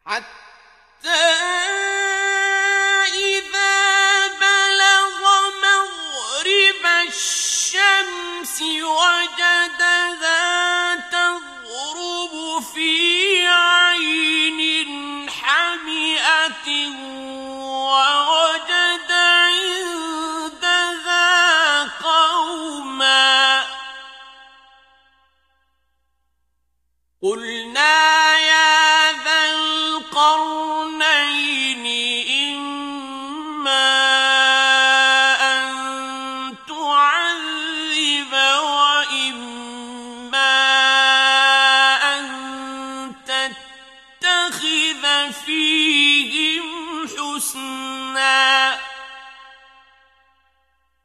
حتى إذا بلغ مغرب الشمس وجدها تغرب في عين حمئة ووجد عندها قوما قلنا